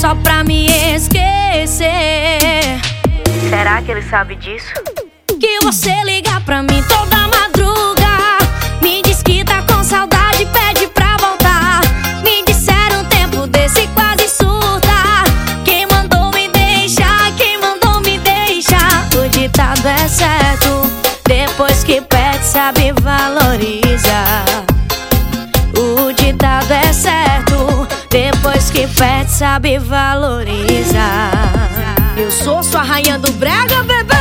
só pra me esquecer. Será que ele sabe disso? Que você liga pra mim toda madruga, me diz que tá com saudade, pede pra voltar. Me disseram um tempo desse quase surta. Quem mandou me deixar, quem mandou me deixar? O ditado é certo, depois que pede sabe valorizar. O ditado é certo, depois que pede sabe valorizar. Eu sou sua rainha do brega, bebê.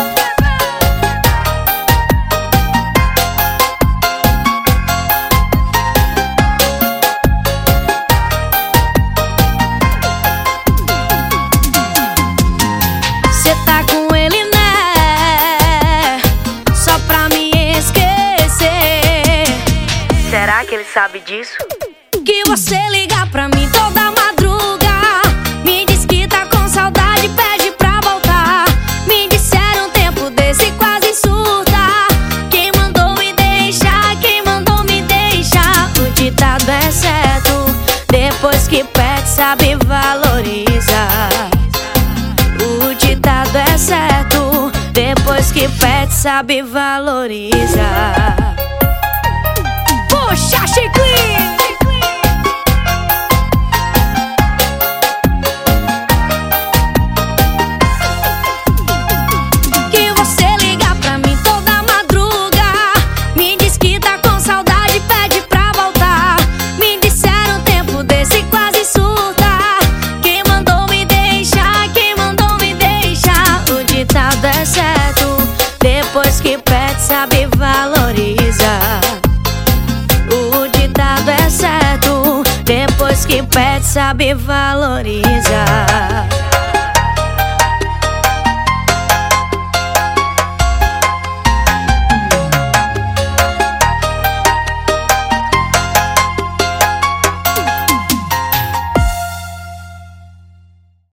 Cê tá com ele, né? Só pra me esquecer. Será que ele sabe disso? Que você liga pra mim toda madruga, me diz que tá com saudade, pede pra voltar. Me disseram um tempo desse quase surta. Quem mandou me deixar, quem mandou me deixar? O ditado é certo, depois que pede sabe valorizar. O ditado é certo, depois que pede sabe valorizar. Puxa, Chiclete! Que você liga pra mim toda madruga, me diz que tá com saudade, pede pra voltar. Me disseram um tempo desse quase surta. Quem mandou me deixar, quem mandou me deixar? O ditado é certo, depois que pede sabe valorizar. O ditado é certo, depois que pede sabe valorizar.